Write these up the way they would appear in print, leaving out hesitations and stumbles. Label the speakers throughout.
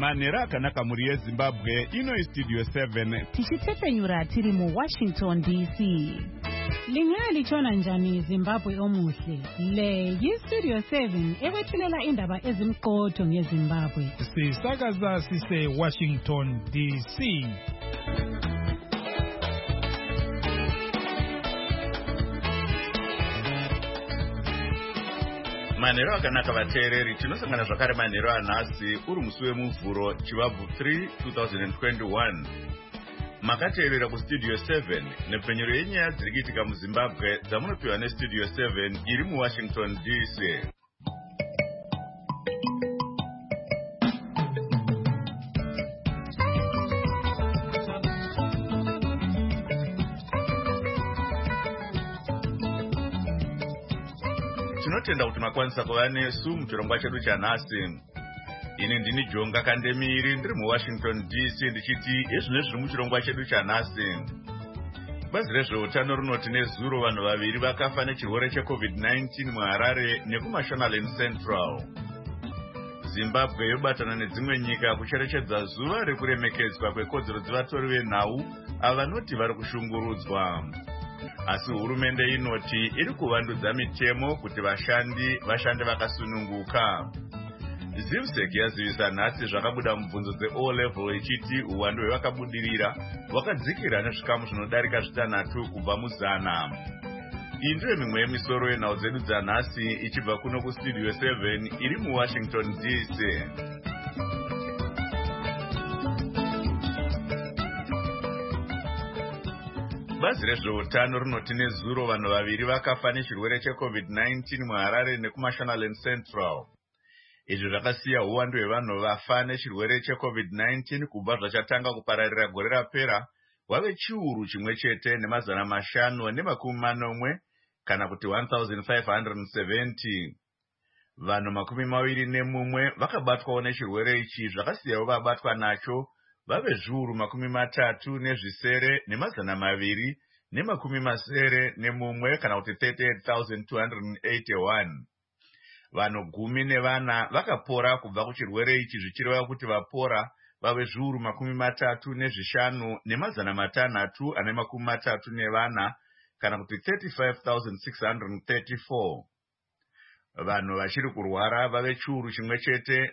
Speaker 1: manhero akanaka muri yezimbabwe. Ino Studio 7
Speaker 2: tichitepfenyura tiri muWashington DC.
Speaker 3: Lingali chona njani Zimbabwe omuhle. Le yiStudio 7 ekwethulela indaba ezimqotho ngeZimbabwe.
Speaker 4: Sisakaza sise Washington DC.
Speaker 1: manhero akanaka vateereri, tinosangana zvakare manhero anhasi uri musi wemuvhuro chivabvu 3 2021. Makateerera kuStudio 7 nepfenyuro yenyaya dziri kuitika muZimbabwe dzamunopiwa neStudio 7 iri muWashington DC. Tinotenda kuti makwanisa kuva nesu muchirongwa chedu chanhasi. Ini ndini Jonga Kandemiri ndiri muWashington DC ndichiti ezvino zviri muchirongwa chedu chanhasi. Bazi rezveutano rinoti nezuro vanhu vaviri vakafa nechirwere cheCovid-19 muHarare nekuMashonaland Central. Zimbabwe yobatana nedzimwe nyika kucherechedza zuva rekuremekedzwa kwekodzero dzevatori venhau ava vanoti vari kushungurudzwa. Asi hurumende inoti iri kuvandudza mitemo kuti vashande vakasununguka. Zimsek yazivisa nhasi zvakabuda mubvunzo dzeO-level ichiti uwandu hwevakabudirira hwakadzikira nezvikamu zvinodarika 6 kubva muzana. Iyi ndiyo mimwe yemisoro yenhau dzedu dzanhasi ichibva kuno kuStudio 7 iri muWashington DC. Bazi rezveutano rinoti nezuro vanhu vaviri vakafa nechirwere cheCovid-19 muHarare nekuMashonaland Central. Izvi zvakasiya uwandu hwevanhu vafa nechirwere cheCovid-19 kubva zvachatanga kupararira gore rapera wave chiuru chimwe chete nemazana 540 kana kuti 1570. Vanhu 21 vakabatwawo nechirwere ichi, zvakasiyawo vabatwa nacho vave zviuru 30 nemazana 271 kana kuti 38,281. Vanhu 14 vakapora kubva kuchirwere ichi, zvichireva kuti vapora vave zviuru 35 nemazana 634 kana kuti 35,634. Vanhu vachiri kurwara vave chiuru chimwe chete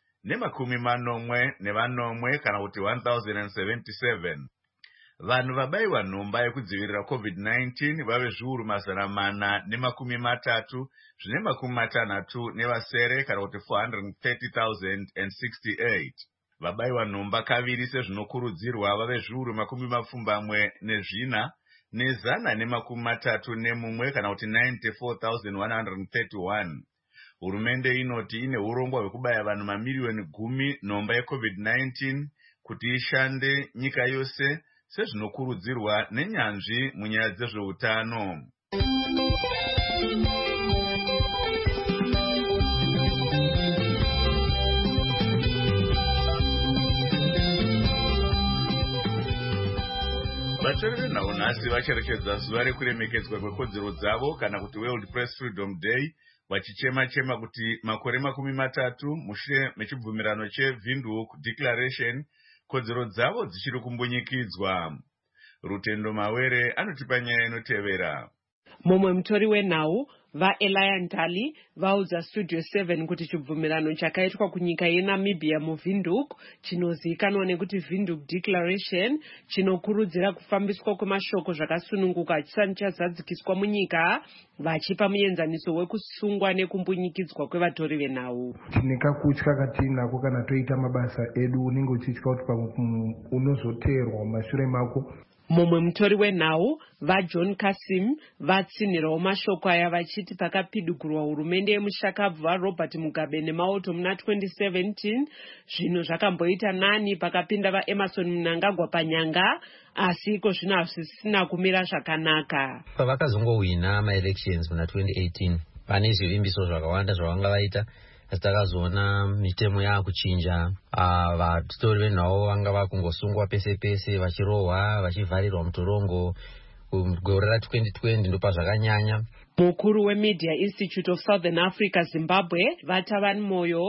Speaker 1: ne40 kana kuti 1,077. Vanhu vabayiwa nhomba yekudzivirira COVID-19 vave zviuru 430 kana kuti 430,068. Vabayiwa nhomba kaviri sezvinokurudzirwa vave zviuru 74 ne131 kana kuti 94,131. Hurumende inoti ine urongwa hwekubaya vanhu mamiriyoni 10 nhomba yeCovid-19 kuti ishande nyika yose sezvinokurudzirwa nenyanzvi munyaya dzezveutano. Vatori venhau nhasi vacherechedza zuva rekuremekedzwa kwekodzero dzavo kana kuti World Press Freedom Day, vachichema-chema kuti makore 30 mushure mechibvumirano cheVindhoek Declaration kodzero dzavo dzichiri kumbunyikidzwa. Rutendo Mawere anotipa nyaya inotevera.
Speaker 5: Mumwe mutori wenhau vaElia Ntali vaudza Studio 7 kuti chibvumirano chakaitwa kunyika yeNamibia muVindhoek chinozivikanwa nekuti Windhoek Declaration chinokurudzira kufambiswa kwemashoko zvakasununguka chisati chazadzikiswa munyika, vachipa muenzaniso wekusungwa nekumbunyikidzwa kwevatori venhau.
Speaker 6: Tinekakutya katinako kana toita mabasa edu unenge uchitya kuti pamwe unozoteerwa mumashure mako.
Speaker 5: Mumwe mutori wenhau vaJohn Kasim vatsinhirawo mashoko aya vachiti pakapidugurwa hurumende yemushakabvu vaRobert Mugabe nemauto muna 2017 zvinhu zvakamboita nani pakapinda vaEmerson Mnangagwa panyanga, asi iko zvino hazvisina kumira zvakanaka.
Speaker 7: Pavakazongowina maelections muna 2018 pane zvivimbiso zvakawanda zvavanga vaita, asi takazoona mitemo yakuchinja. Vatori venhau vanga vakungosungwa pese pese, vachirohwa, vachivharirwa mutorongo. Gore ra2020 ndopa zvakanyanya.
Speaker 5: Mukuru weMedia Institute of Southern Africa Zimbabwe, Vatavani Moyo,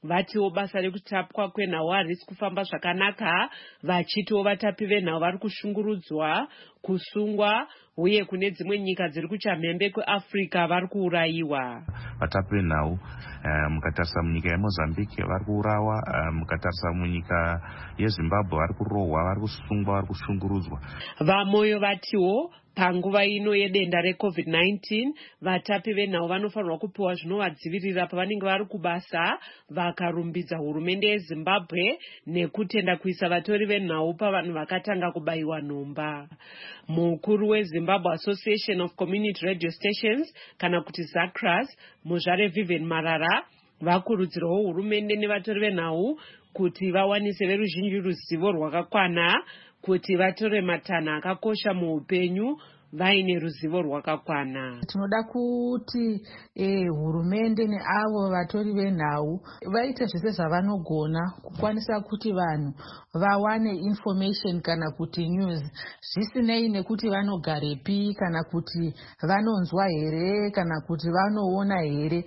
Speaker 5: vatiwo basa rekutapwa kwenhau harisi kufamba zvakanaka, vachitiwo vatapi venhau vari kushungurudzwa, kusungwa, uye kune dzimwe nyika dziri kuchamhembe kweAfrica vari kuurayiwa.
Speaker 8: Vatapi venhau mukatarisa munyika yeMozambique vari kuurawa, mukatarisa munyika yeZimbabwe vari kurohwa, vari kusungwa, vari kushungurudzwa.
Speaker 5: Vamoyo vatiwo panguva ino yedenda reCovid-19 vatapi venhau vanofanirwa kupiwa zvinovadzivirira pavanenge vari kubasa, vakarumbidza hurumende yeZimbabwe nekutenda kuisa vatori venhau pavanhu vakatanga kubayiwa nhomba. Mukuru weZimbabwe Association of Community Radio Stations kana kuti ZACRAS, Muzvare Vivian Marara, vakurudzirawo hurumende nevatori venhau kuti vawanise veruzhinji ruzivo rwakakwana kuti vatore matanha akakosha muupenyu vaine ruzivo rwakakwana.
Speaker 9: Tinoda kuti hurumende neavo vatori venhau vaite zvese zvavanogona kukwanisa kuti vanhu vawane information kana kuti news, zvisinei nekuti vanogarepi kana kuti vanonzwa here kana kuti vanoona here,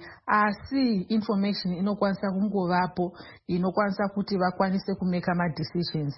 Speaker 9: asi information inokwanisa kungovapo inokwanisa kuti vakwanise kumeka madecisions.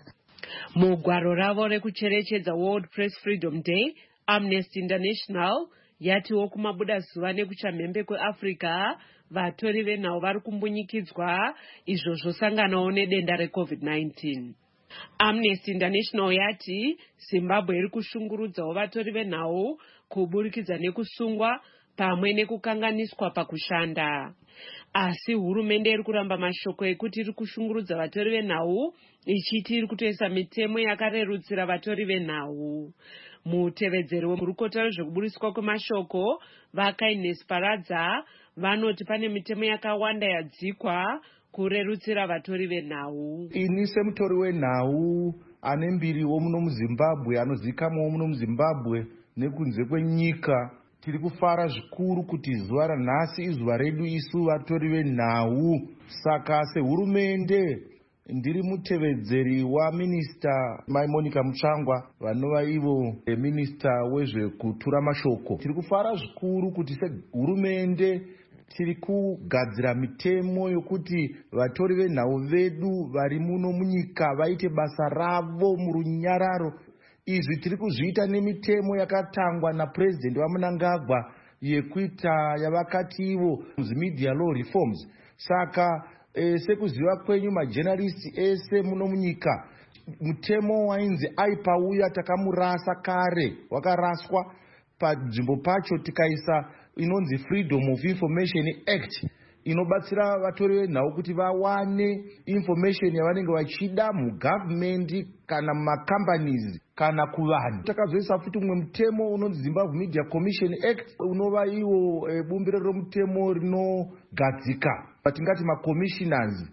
Speaker 5: Mugwaro ravo rekucherechedza World Press Freedom Day, Amnesty International yatiwo kumabuda zuva nekuchamhembe kweAfrica vatori venhau vari kumbunyikidzwa izvo zvosanganawo nedenda reCovid-19. Amnesty International yati Zimbabwe iri kushungurudzawo vatori venhau kuburikidza nekusungwa pamwe nekukanganiswa pakushanda. Asi hurumende iri kuramba mashoko ekuti iri kushungurudza vatori venhau ichiti iri kutoisa mitemo yakarerutsira vatori venhau. Mutevedzeri wemurukota wezvekuburiswa kwemashoko vaKindness Paradza vanoti pane mitemo yakawanda yadzikwa kurerutsira vatori venhau.
Speaker 6: Ini semutori wenhau ane mbiriwo muno muZimbabwe, anozikamwawo muno muZimbabwe nekunze kwenyika, tiri kufara zvikuru kuti zuva ranhasi izuva redu isu vatori venhau. Saka sehurumende ndiri mutevedzeri waMinista Mai Monica Mutsvangwa vanova ivo minista wezvekutura mashoko. Tiri kufara zvikuru kuti sehurumende tiri kugadzira mitemo yokuti vatori venhau vedu vari muno munyika vaite basa ravo murunyararo. Izvi tiri kuzviita nemitemo yakatangwa naPresident vaMnangagwa yekuita yavakati ivo media law reforms. Saka sekuziva kwenyu majournalists ese muno munyika, mutemo wainzi aipauya takamurasa kare, wakaraswa. Panzvimbo pacho tikaisa inonzi Freedom of Information Act inobatsira vatori venhau kuti vawane information yavanenge vachida mugovernment kana mumacompanies kana kuvanhu. Takazoisa futi umwe mutemo unonzi Zimbabwe Media Commission Act unova iwo bumbiro romutemo rinogadzika patingati macommissioners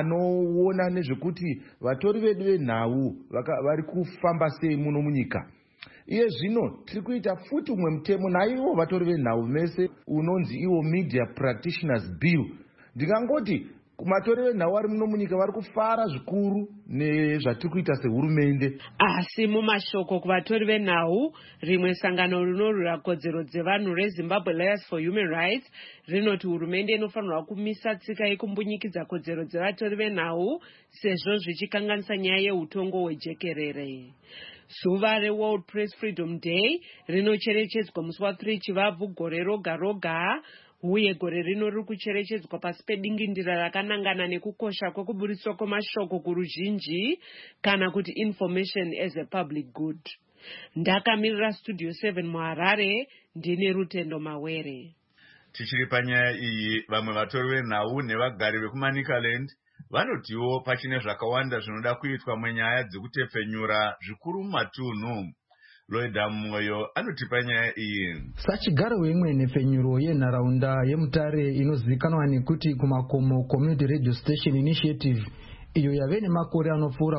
Speaker 6: anoona nezvekuti vatori vedu venhau vari kufamba sei muno munyika. Iye zvino tiri kuita futi umwe mutemo naivo vatori venhau mese unonzi iwo Media Practitioners Bill. Ndingangoti kumatori venhau vari muno munyika vari kufara zvikuru nezvatiri kuita sehurumende.
Speaker 5: Asi mumashoko kuvatori venhau, rimwe sangano rinorwira kodzero dzevanhu reZimbabwe Lawyers for Human Rights rinoti hurumende inofanirwa kumisa tsika yekumbunyikidza kodzero dzevatori venhau sezvo zvichikanganisa nyaya yeutongo hwejekerere. Zuva reWorld Press Freedom Day rinocherechedzwa musi wa3 Chivabvu gore roga roga, uye gore rino riri kucherechedzwa pasi pedingindira rakanangana nekukosha kwekuburiswa kwemashoko kuruzhinji kana kuti information as a public good. Ndakamirira Studio 7 muHarare, ndine Rutendo Mawere.
Speaker 1: Tichiri panyaya iyi, vamwe vatori venhau nevagari vekuManicaland vanotiwo pachine zvakawanda zvinoda kuitwa munyaya dzekutepfenyura zvikuru mumatunhu. Loida Moyo anoti panyaya iyi.
Speaker 10: Sachigaro wemwe nhepfenyuro yenharaunda yeMutare inozivikanwa nekuti kumakomo Community Radio Station Initiative, iyo yave nemakore anopfuura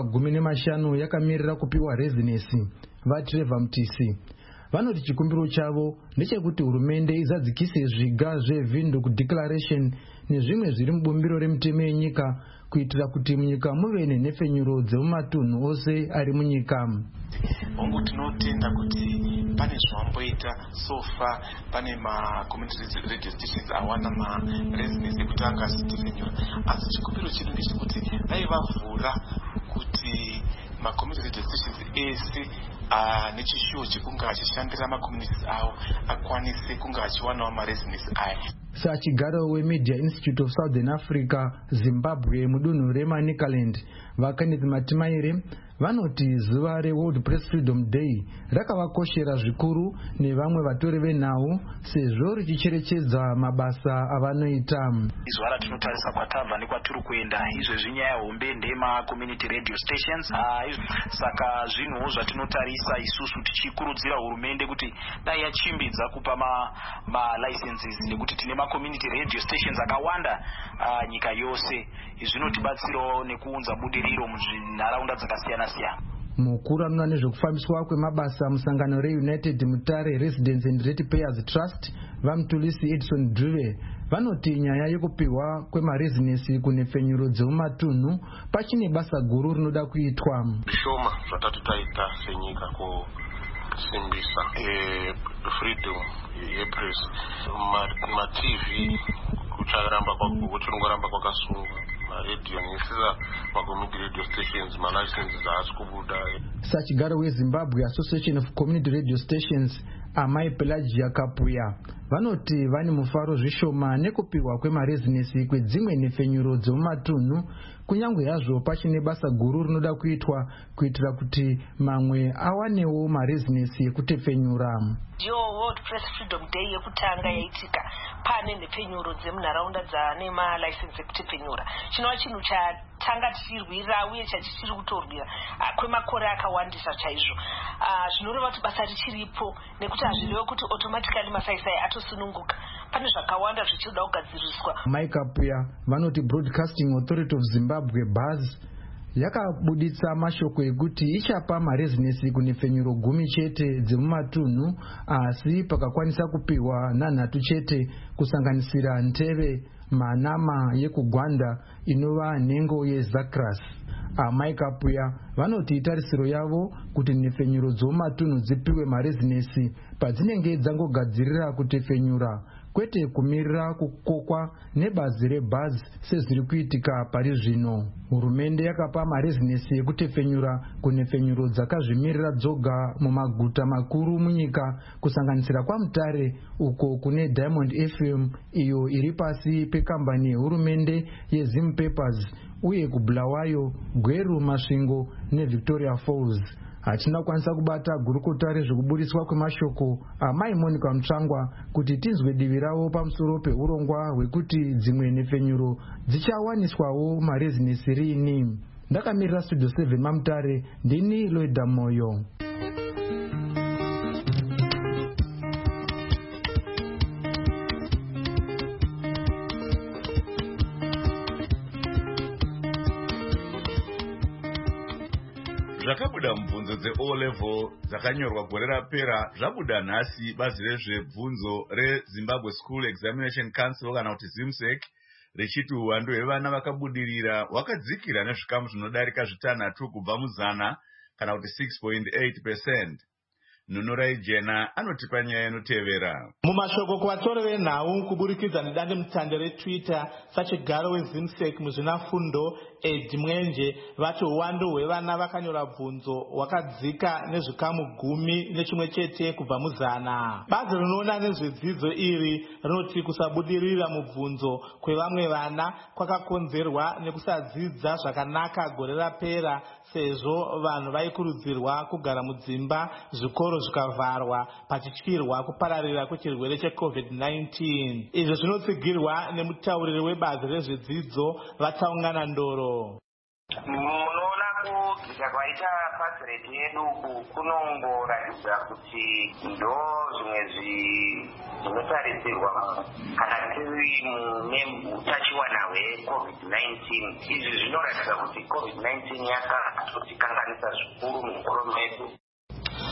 Speaker 10: 15 yakamirira kupiwa rezinesi, vaTrevor Mtisi vanoti chikumbiro chavo ndechekuti hurumende izadzikise zviga zveVindhoek Declaration nezvimwe zviri mubumbiro remutemo yenyika kuitira kuti munyika muve nenhefenyuro dzemumatunhu ose ari munyika.
Speaker 11: Hongu tinotenda kuti pane zvamboita sofa, pane community radio stations awana residence ekuti angazitefenyura, asi chikumbiro chedu ndechekuti dai vavhura kuti community radio stations ese nechishuwo chekunge achishandira communities avo akwanise kunge achiwanawo residence aya.
Speaker 10: Sachigaro weMedia Institute of Southern Africa, Zimbabwe mudunhu reManicaland, vakanidzi Matimaire vanoti zuva reWorld Press Freedom Day rakavakoshera zvikuru nevamwe vatori venhau sezvo richicherechedza mabasa avanoita.
Speaker 12: Izuva ratinotarisa kwatabva nekwatiri kuenda izvezvi nyaya hombe ndema community radio stations. Saka zvinhuwo zvatinotarisa isusu tichikurudzira hurumende kuti dai yachimbidza kupa licenses nekuti tine community radio stations akawanda nyika yose. Zvinotibatsirawo nekuunza budiriro munharaunda dzakasiyana siyana.
Speaker 10: Mukuru anoona nezvekufambiswa kwemabasa musangano reUnited Mutare Residents and Ratepayers Trust, Vamtulisi Edson Drive, vanoti nyaya yekupiwa kwemarezinesi kunhefenyuro dzemumatunhu pachine basa guru rinoda kuitwa.
Speaker 13: Zvishoma zvatati taita senyika kusimbisa freedom yepress, ma-TV kuchirongoramba kwakasungwa, radio nesisa community radio stations ma-licenses haasi kubuda.
Speaker 10: Sachigaro weZimbabwe Association of Community Radio Stations, Amai Pelagia Kapuya, vanoti vane mufaro zvishoma nekupiwa kwemarezinesi kwedzimwe nhefenyuro dzemumatunhu, kunyange yazvo pachine basa guru rinoda kuitwa kuitira kuti mamwe awanewo marezinesi ekutefenyura.
Speaker 14: Yo World Press Freedom Day yekutanga yaitika pane nhefenyuro dzemunharaunda dzane license ekutefenyura. Chinova chinhu chatanga tichirwira uye chatichiri kutorwira kwemakore akawandisa chaizvo. Zvinoreva kuti basa richiripo nekuti hazvirevo kuti automatically masaisai atosununguka. Pane zvakawanda zvichida kugadziriswa.
Speaker 10: Mike Apuya vanoti Broadcasting Authority of Zimbabwe BAZ yakabuditsa mashoko ekuti ichapa marezinesi kunhefenyuro 10 chete dzemumatunhu, asi pakakwanisa kupiwa 3 chete kusanganisira Nteve, Manama yekugwanda inova nhengo yeZakras. Mike Apuya vanoti itarisiro yavo kuti nhefenyuro dzemumatunhu dzipiwe marezinesi padzinenge dzangogadzirira kutefenyura, kwete kumirira kukokwa nebazi reBAZ sezviri kuitika pari zvino. Hurumende yakapa marezinesi ekutefenyura kunhefenyuro dzakazvimirira dzoga mumaguta makuru munyika kusanganisira kwaMutare uko kune Diamond FM iyo iri pasi pekambani yehurumende yeZim Papers, uye kuBulawayo, Gweru, Masvingo neVictoria Falls. Hatina kwanisa kubata gurukota rezvekubudiswa kwemashoko Amai Monica Mutsvangwa kuti tinzwe divi ravo pamusoro peurongwa hwekuti dzimwe nhefenyuro dzichawaniswawo marezinesi riini. Ndakamirira Studio 7 maMutare, ndini Loida Moyo.
Speaker 1: Zvakabuda mubvunzo dze-O level dzakanyorwa gore rapera zvabuda nhasi bazi rezvebvunzo reZimbabwe School Examination Council kana kuti ZIMSEC richiti uwandu hwevana vakabudirira hwakadzikira nezvikamu zvinodarika 6 kubva muzana kana kuti 6.8%. Nunurai Jena anotipa nyaya inotevera.
Speaker 15: Mumashoko kuvatori venhau kuburikidza nedandemutande reTwitter, Sachigaro weZIMSEC muzvinafundo Ed Mwenje vati uwandu hwevana vakanyora bvunzo hwakadzika nezvikamu 11 chete kubva muzana. Bazi rinoona nezvedzidzo iri rinoti kusabudirira mubvunzo kwevamwe vana kwakakonzerwa nekusadzidza zvakanaka gore rapera, sezvo vanhu vaikurudzirwa kugara mudzimba zvikoro zvikavharwa pachityirwa kupararira kwechirwere cheCovid-19. Izvi zvinotsigirwa nemutauriri webazi rezvedzidzo Vatsaungana Ndoro.
Speaker 16: Munoona kudzika kwaita pazireti yedu kunongoratidza kuti ndo zvimwe zvinotarisirwa kana tiri mune utachiwana hweCovid-19. Izvi zvinoratidza kuti COVID-19 yakatotikanganisa zvikuru mukoro medu.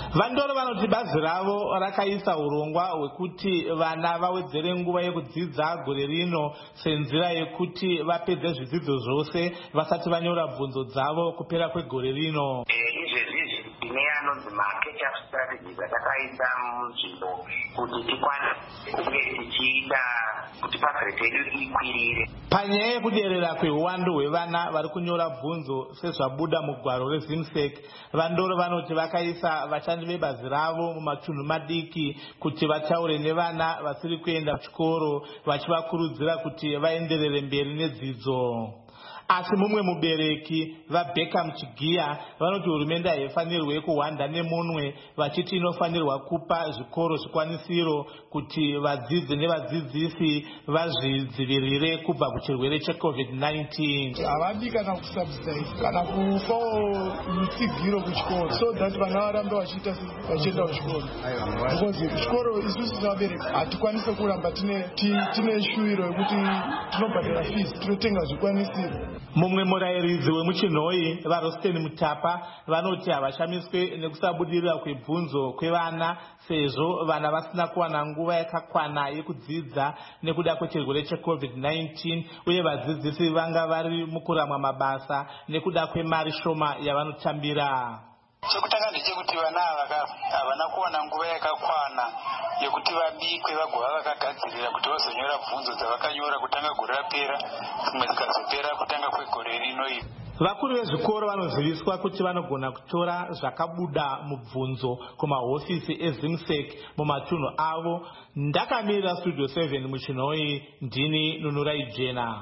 Speaker 15: Vandoro vanoti bazi ravo rakaisa urongwa hwekuti vana vawedzere nguva yekudzidza gore rino senzira yekuti vapedze zvidzidzo zvose vasati vanyora bvunzo dzavo kupera kwegore rino.
Speaker 16: Izvezvi tine anonzi ma-catch-up strategies atakaisa munzvimbo kuti tikwanise kunge tichiita kuti pazireti yedu ikwirire.
Speaker 15: Panyaya yekuderera kweuwandu hwevana vari kunyora bvunzo sezvabuda mugwaro rezimsec, Vandoro vanoti vakaisa vashandi vebazi ravo mumatunhu madiki kuti vataure nevana vasiri kuenda kuchikoro vachivakurudzira kuti vaenderere mberi nedzidzo. Asi mumwe mubereki vaBeckham Chigiya vanoti hurumende haifanirwe kuhwanda nemunwe, vachiti inofanirwa kupa zvikoro zvikwanisiro kuti vadzidzi nevadzidzisi vazvidzivirire kubva kuchirwere cheCovid-19.
Speaker 17: Havadi kana kusubsidize kana kupawo mitsigiro kuchikoro so that vana varambe vachienda kuchikoro. Because kuchikoro isusu sevabereki hatikwanise kuramba tine shuwiro yekuti tinobhadhara fees, tinotenga zvikwanisiro.
Speaker 15: Mumwe murayiridzi wemuchinhoyi vaRosten Mutapa vanoti havashamiswe nekusabudirira kwebvunzo kwevana sezvo vana vasina kuwana nguva yakakwana yekudzidza nekuda kwechirwere cheCovid-19 uye vadzidzisi vanga vari mukuramwa mabasa nekuda kwemari shoma yavanotambira.
Speaker 18: Chekutanga ndechekuti vana havana kuwana nguva yakakwana yekuti vabikwe vagova vakagadzirira kuti vazonyora bvunzo dzavakanyora kutanga gore rapera, dzimwe dzikazopera kutanga kwegore rino iri.
Speaker 15: Vakuru vezvikoro vanoziviswa kuti vanogona kutora zvakabuda mubvunzo kumahofisi ezimsec mumatunhu avo. Ndakamirira Studio 7 muchinhoyi, ndini Nunurai Jena.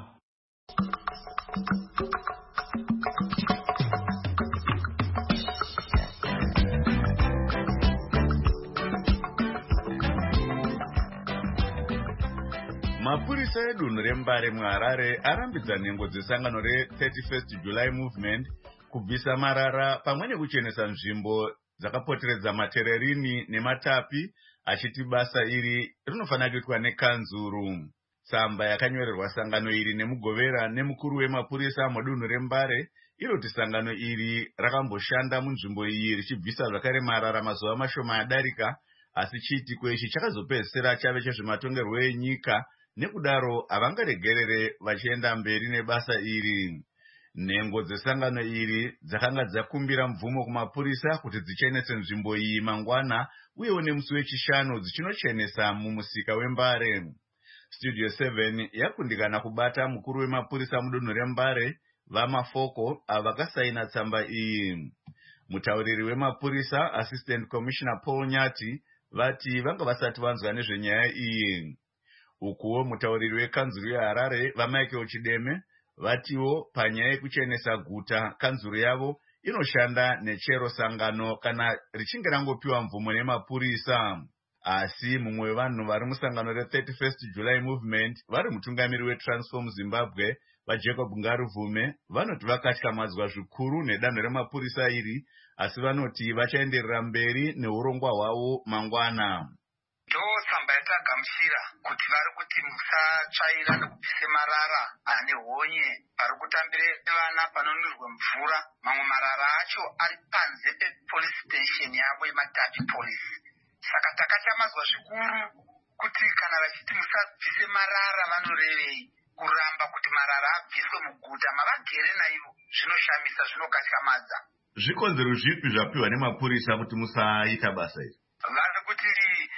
Speaker 1: Mapurisa edunhu reMbare muHarare arambidza nhengo dzesangano re31st July Movement kubvisa marara pamwe nekuchenesa nzvimbo dzakapoteredza matererini nematapi, achiti basa iri rinofanira kuitwa nekanzuru. Tsamba yakanyorerwa sangano iri nemugovera nemukuru wemapurisa mudunhu reMbare iroti sangano iri rakamboshanda munzvimbo iyi richibvisa zvakare marara mazuva mashoma adarika, asi chiitiko ichi chakazopedzisira chave chezvematongerwo enyika, nekudaro havangaregerere vachienda mberi nebasa iri. Nhengo dzesangano iri dzakanga dzakumbira mvumo kumapurisa kuti dzichenese nzvimbo iyi mangwana uyewo nemusi wechishanu dzichinochenesa mumusika weMbare. Studio 7 yakundikana kubata mukuru wemapurisa mudunhu reMbare vaMafoko avakasaina tsamba iyi. Mutauriri wemapurisa Assistant Commissioner Paul Nyati vati vanga vasati vanzwa nezvenyaya iyi. Ukuwo mutauriri wekanzuru yeHarare vaMichael Chideme vatiwo panyaya yekuchenesa guta kanzuru yavo inoshanda nechero sangano kana richinge rangopiwa mvumo nemapurisa. Asi mumwe wevanhu vari musangano re31st July Movement vari mutungamiri weTransform Zimbabwe vaJacob Ngaruvume vanoti vakatyamadzwa zvikuru nedanho remapurisa iri, asi vanoti vachaenderera mberi neurongwa hwavo mangwana.
Speaker 18: Ndotsamba yatagamuchira kuti vari kuti musatsvaira nekubvise marara ane honye pari kutambire vana panonwirwe mvura. Mamwe marara acho ari panze pepolice station yavo yeMatapi Police. Saka takatyamadzwa zvikuru kuti kana vachiti musabvise marara vanorevei, kuramba kuti marara abviswe muguta mavagere naivo zvinoshamisa, zvinokatyamadza.
Speaker 1: Zvikonzero zvipi zvapiwa nemapurisa kuti musaita basa iri?
Speaker 18: Vari kuti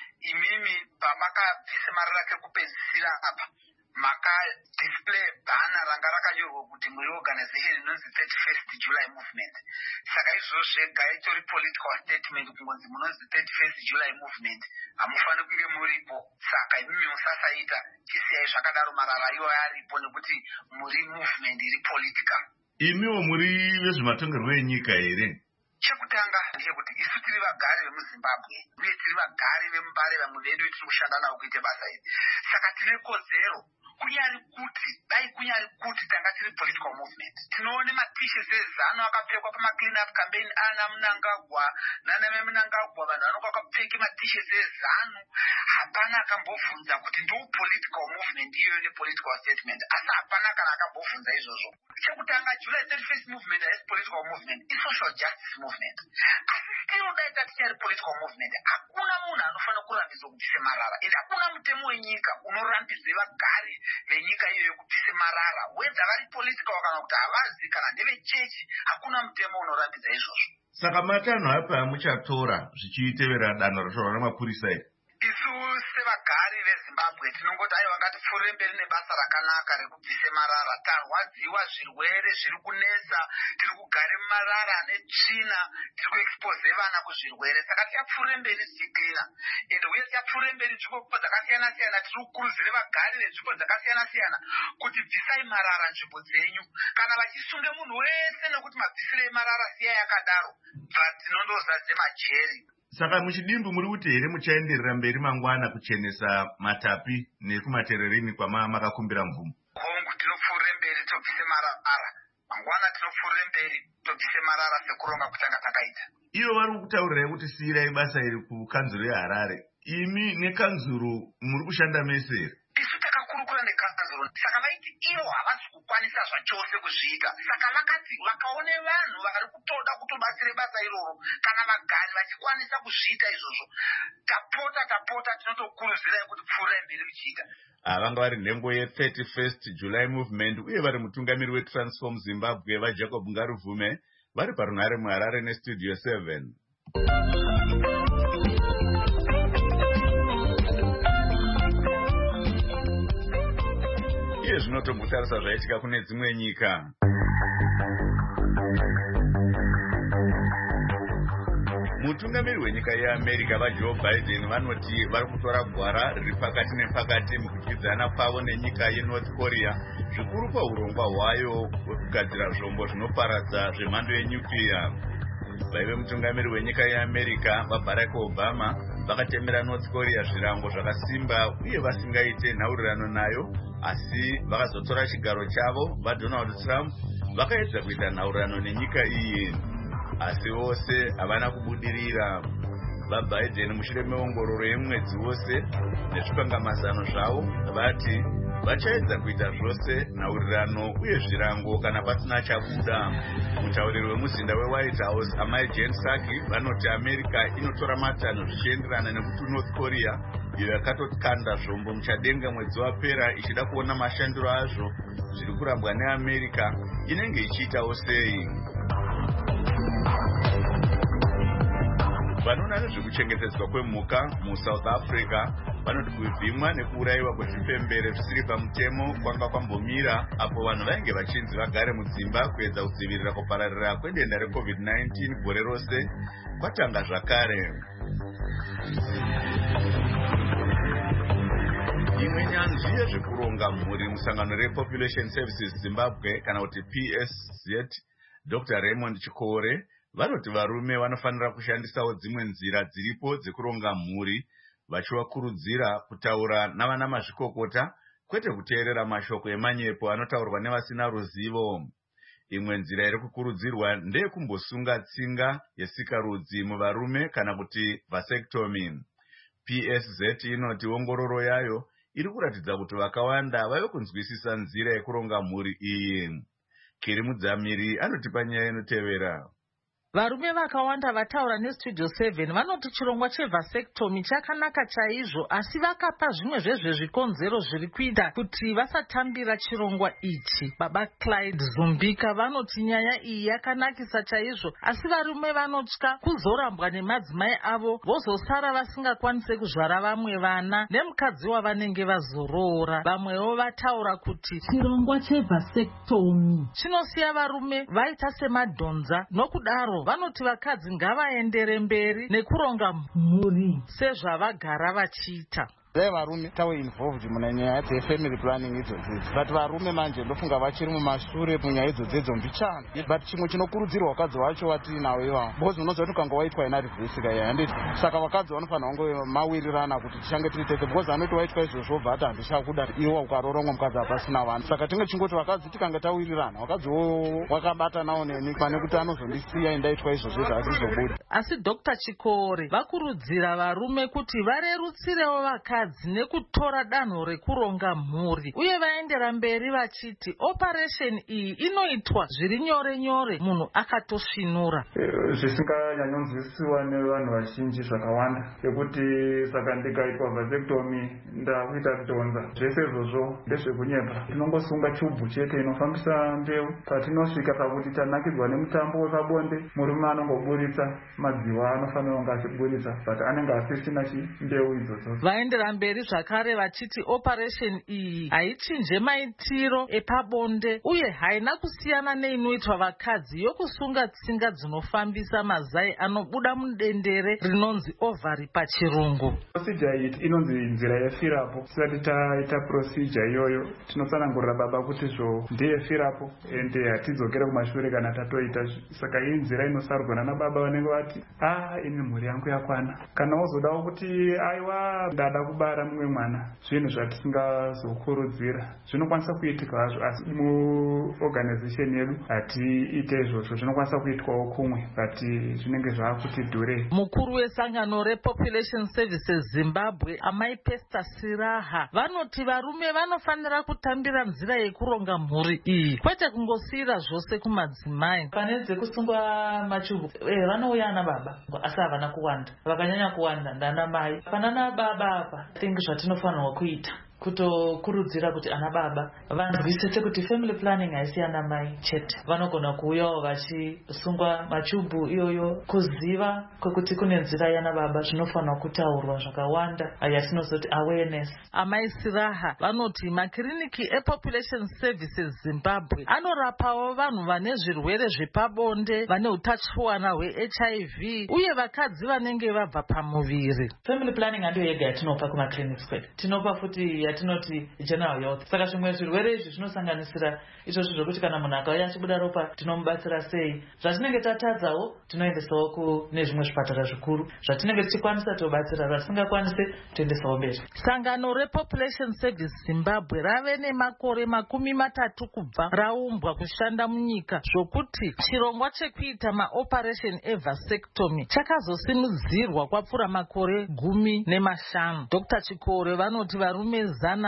Speaker 18: imimi pamakabvise marara kekupedzisira apa makadisplay bhana ranga rakanyorwa kuti muri organization inonzi 31st July Movement. Saka izvozvo zvega itori political statement kungonzi munonzi 31st July Movement, hamufaniri kunge muripo. Saka imimi musasaita, chisiyai zvakadaro marara iwayo aripo nekuti muri movement iri political.
Speaker 1: Imiwo muri vezvematongerwo enyika here?
Speaker 18: Chekutanga ndechekuti isu tiri vagari vemuZimbabwe uye tiri vagari veMbare, vamwe vedu tiri kushanda navo kuita basa iri. Saka tine kodzero, kunyari kuti tanga tiri political movement. Tinoone matisheti ezano akapfekwa pamaclean up campaign ana Mnangagwa nana Mnangagwa, vanhu vanonga vakapfeka matisheti ezano. Hapana akambobvunza kuti ndo political movement iyoyo nepolitical statement, asi hapana kana akambobvunza izvozvo. Chekutanga July 31st Movement haisi political movement, i social justice movement. movement. Asi still dai tatichari political movement, hakuna munhu anofanira kurambidza kubvise marara, ende hakuna mutemo wenyika unorambidze vagari venyika iyoyo kubvise marara, wedza vari political kana kuti havazi kana ndevechechi, hakuna mutemo unorambidza izvozvo.
Speaker 1: Saka matanho apa muchatora zvichitevera danho ratorwa namapurisa iri?
Speaker 18: Isu sevagari veZimbabwe tinongoti aiwa ngatifurire mberi nebasa rakanaka rekubvise marara. Tarwadziwa zvirwere zviri kunesa, tiri kugare marara netsvina, tiri kuexpose vana kuzvirwere. Saka tichapfurire mberi tichiklina, ende uye tichapfurire mberi nzvimbo dzakasiyana siyana. Tiri kukurudzire vagari vezvimbo dzakasiyana siyana kuti bvisai marara nzvimbo dzenyu. Kana vachisunge munhu wese nekuti mabvisire emarara siya yakadaro, tinondozadze majeri.
Speaker 1: Saka muchidimbu muri kuti here muchaenderera mberi mangwana kuchenesa matapi nekumatererini kwamakakumbira mvumo?
Speaker 18: Hongu tinopfuurire mberi tobvise marara. Mangwana tinopfuurire mberi tobvise marara sekuronga kutanga takaita.
Speaker 1: Ivo vari kutaurirai kuti siyirai basa iri kukanzuro yeHarare. Imi nekanzuro muri kushanda mese here?
Speaker 18: Isu takakurukura nekanzuro, saka vaiti ivo havasi kukwanisa zvachose kuzviita. Saka vakati vakaone vanhu vari kutoda kutobatsire basa iroro, kana vagari vachikwanisa kuzviita izvozvo, tapota tinotokurudzirai kuti pfuurai mberi vichiita.
Speaker 1: Vanga vari nhengo ye31st July movement uye vari mutungamiri weTransform Zimbabwe vaJacob Ngaruvume vari parunhare muHarare neStudio 7. Iye zvino tombotarisa zvaitika kune dzimwe nyika. Mutungamiri wenyika yeAmerica vaJoe Biden vanoti vari kutora gwara riri pakati nepakati mukudyidzana kwavo nenyika yeNorth Korea, zvikuru paurongwa hwayo hwekugadzira zvombo zvinoparadza zvemhando yenyukiya. Vaive mutungamiri wenyika yeAmerica vaBarack Obama vakatemera North Korea zvirango zvakasimba uye vasingaite nhaurirano nayo, asi vakazotora chigaro chavo vaDonald Trump vakaedza kuita nhaurirano nenyika iyi, asi vose havana kubudirira. VaBiden mushure meongororo yemwedzi wose nezvikangamazano zvavo vati vachaedza kuita zvose nhaurirano uye zvirango kana pasina chabuda. Mutauriri wemuzinda weWhite House Amai Jen Psaki vanoti America inotora matanho zvichienderana nekuti North Korea iyo yakatokanda zvombo muchadenga mwedzi wapera ichida kuona mashandiro azvo zviri kurambwa neAmerica inenge ichiitawo sei. Vanoona nezvekuchengetedzwa kwemhuka muSouth Africa vanoti kuvhimwa nekuurayiwa kwezvipembere zvisiri pamutemo kwanga kwambomira apo vanhu vainge vachinzi vagare mudzimba kuedza kudzivirira kupararira kwedenda reCovid-19 gore rose kwatanga zvakare. Imwe nyanzvi yezvekuronga mhuri musangano rePopulation Services Zimbabwe kana kuti PSZ, Dr. Raymond Chikore vanoti varume vanofanira kushandisawo dzimwe nzira dziripo dzekuronga mhuri, vachivakurudzira kutaura navana mazvikokota kwete kuteerera mashoko emanyepo anotaurwa nevasina ruzivo. Imwe nzira iri kukurudzirwa ndeyekumbosunga tsinga yesikarudzi muvarume kana kuti vasectomy. PSZ inoti ongororo yayo iri kuratidza kuti vakawanda vave kunzwisisa nzira yekuronga mhuri iyi. Kiri Mudzamiri anotipa nyaya inotevera.
Speaker 19: Varume vakawanda vataura neStudio 7 vanoti chirongwa chevasectomy chakanaka chaizvo, asi vakapa zvimwe zvezvikonzero zviri kuita kuti vasatambira chirongwa ichi. Baba Clyde Zumbika vanoti nyaya iyi yakanakisa chaizvo, asi varume vanotya kuzorambwa nemadzimai avo vozosara vasingakwanise kuzvara vamwe vana nemukadzi wavanenge vazoroora. Vamwewo vataura kuti chirongwa chevasectomy chinosiya varume vaita semadhonza, nokudaro vanoti vakadzi ngavaendere mberi nekuronga mhuri sezvavagara vachiita.
Speaker 20: Dai varume tawe involved muna nyaya dzefamily planning idzodzidzi, but varume manje ndofunga vachiri mumashure munyaya idzodzidzo mbichana. But chimwe chinokurudzirwa vakadzi vacho watinawo iva, because unoziva kuti ukanga waitwa ina reverse kaya handiti, saka vakadzi vanofanira kunge mawirirana kuti tichange tiri tete, because anoti waitwa izvozvo bva handichakuda iwo ukarorongwa mukadzi hapasina vanhu. Saka tinge chingoti vakadzi tikanga tawirirana, vakadziwo wakabatanawo neni pane kuti anozondisiya indaitwa izvozvo zvazvizobuda.
Speaker 19: Asi Dr. Chikore vakurudzira varume kuti varerutsirewo vakadzi vakadzi nekutora danho rekuronga mhuri, uye vaendera mberi vachiti operation iyi inoitwa zviri nyore nyore munhu akatosvinura.
Speaker 21: Zvisinganyanyonzwisiwa nevanhu vazhinji zvakawanda, yekuti saka ndikaitwa vasectomy ndakuita kudhonza. Zvese izvozvo ndezvekunyepa. Tinongosunga chubhu chete inofambisa mbeu. Patinosvika pakuti tanakidzwa nemutambo wepabonde, murume anongoburitsa madziwa anofanira kunge achiburitsa, but anenge asisina mbeu idzodzo.
Speaker 19: Vaendera mberi zvakare vachiti operation iyi haichinje maitiro epabonde uye haina kusiyana neinoitwa vakadzi yokusunga tsinga dzinofambisa mazai anobuda mudendere rinonzi ovary pachirungu.
Speaker 21: Procedure iyi inonzi nzira yefirapo. Tisati taita procedure iyoyo tinotsanangurira baba kuti zvo ndeyefirapo ende hatidzokera kumashure kana tatoita. Saka iyi nzira inosarurwa nana baba vanenge vati ini mhuri yangu yakwana. Kana wozodawo kuti aiwa ndada kubara mumwe mwana, zvinhu zvatisingazokurudzira. Zvinokwanisa kuitika hazvo, asi muorganization yedu hatiite izvozvo. Zvinokwanisa kuitwawo kumwe, but zvinenge zvaakuti dhurei.
Speaker 19: Mukuru wesangano rePopulation Services Zimbabwe, Amai Pesta Siraha, vanoti varume vanofanira kutambira nzira yekuronga mhuri iyi, kwete kungosiyira zvose kumadzimai.
Speaker 22: Pane dzekusungwa machubhu vanouya ana baba asi havana kuwanda, vakanyanya kuwanda ndana mai. Panana baba apa tingi zvatinofanirwa kuita kutokurudzira kuti ana baba vanzwisise kuti family planning haisi ana mai chete. Vanogona kuuyawo vachisungwa machubhu iyoyo, kuziva kwekuti kune nzira yana baba zvinofanirwa kutaurwa zvakawanda, yatinozoti awareness. Amai Siraha vanoti makiriniki ePopulation Services Zimbabwe anorapawo vanhu vane zvirwere zvepabonde, vane utachiwana hweHIV uye vakadzi vanenge vabva pamuviri. Family planning handiyo yega yatinopa kumakliniki kwedu, tinopa futi yatinoti general health. Saka zvimwe zvirwere izvi zvinosanganisira izvozvo zvokuti kana munhu akauya achibuda ropa tinomubatsira sei. Zvatinenge tatadzawo tinoendesawo kune zvimwe zvipatara zvikuru. Zvatinenge tichikwanisa tobatsira, zvatisingakwanise toendesawo mberi. Sangano rePopulation Service Zimbabwe rave nemakore 30 kubva raumbwa kushanda munyika, zvokuti chirongwa chekuita maoperation evasectomy chakazosimudzirwa kwapfuura makore 15. Dr. Chikore vanoti varume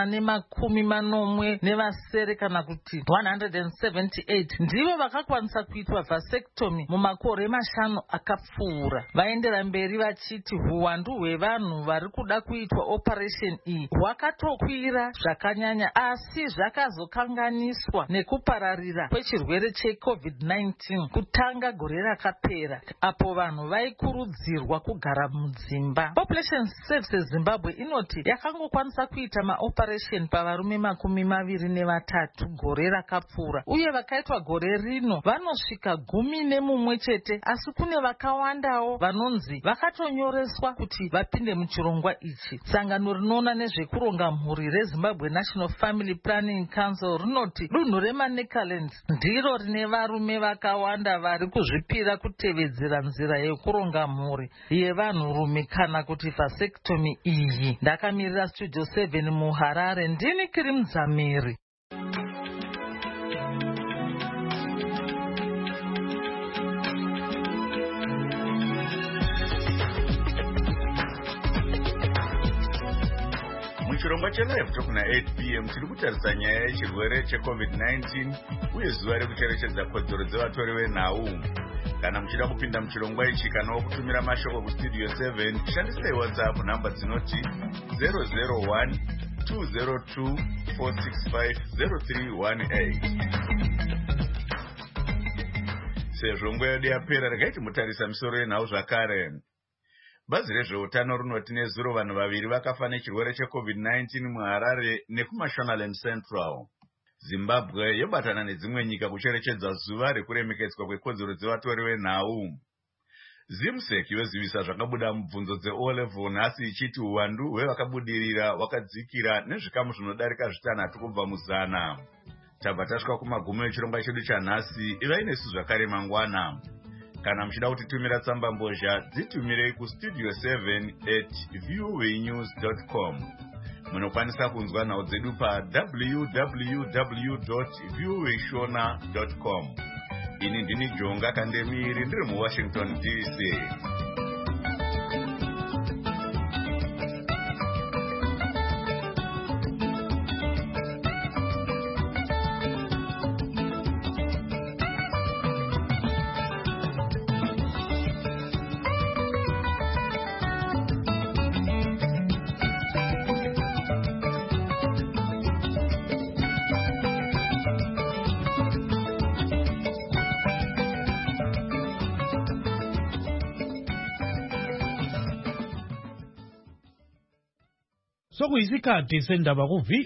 Speaker 22: 140 kana kuti 178 ndivo vakakwanisa kuitwa vasectomy mumakore 5 akapfuura. Vaendera mberi vachiti huwandu hwevanhu vari kuda kuitwa operation iyi hwakatokwira zvakanyanya, asi zvakazokanganiswa nekupararira kwechirwere cheCovid-19 kutanga gore rakapera, apo vanhu vaikurudzirwa kugara mudzimba. Population Services Zimbabwe inoti yakangokwanisa kuita maoperation pavarume 23 gore rakapfuura, uye vakaitwa gore rino vanosvika 11 chete, asi kune vakawandawo vanonzi vakatonyoreswa kuti vapinde muchirongwa ichi. Sangano rinoona nezvekuronga mhuri reZimbabwe National Family Planning Council rinoti dunhu reManicaland ndiro rine varume vakawanda vari kuzvipira kutevedzera nzira yekuronga mhuri yevanhurume kana kuti vasectomy iyi. Ndakamirira Studio 7 muHarare, ndini Kiri Mdzamiri.
Speaker 1: Muchirongwa chelive tokuna 8 p.m. tiri kutarisa nyaya yechirwere cheCovid-19 uye zuva rekucherechedza kodzero dzevatori venhau. Kana muchida kupinda muchirongwa ichi kana kutumira mashoko kustudio 7, shandisai WhatsApp namba dzinoti 001 202 465 0318. Sezvo nguva yedu yapera, regai timutarisa misoro yenhau zvakare. Bazi rezveutano rinoti nezuro vanhu vaviri vakafa nechirwere cheCovid-19 muHarare nekuMashonaland Central. Zimbabwe yobatana nedzimwe nyika kucherechedza zuva rekuremekedzwa kwekodzero dzevatori venhau. Zimsec yozivisa zvakabuda mubvunzo dzeO-level nhasi ichiti uwandu hwevakabudirira hwakadzikira nezvikamu zvinodarika 6 kubva muzana. Tabva tasvika kumagumi echirongwa chedu chanhasi. Ivai nesu zvakare mangwana. Kana muchida kutitumira tsamba mbozha, dzitumirei kustudio 7@viewwaynews.com. Munokwanisa kunzwa nhau dzedu pa www.viewwayshona.com. Ini ndini Jonga Kandemiri, ndiri muWashington DC.
Speaker 4: sokuyisikhathi sendaba ku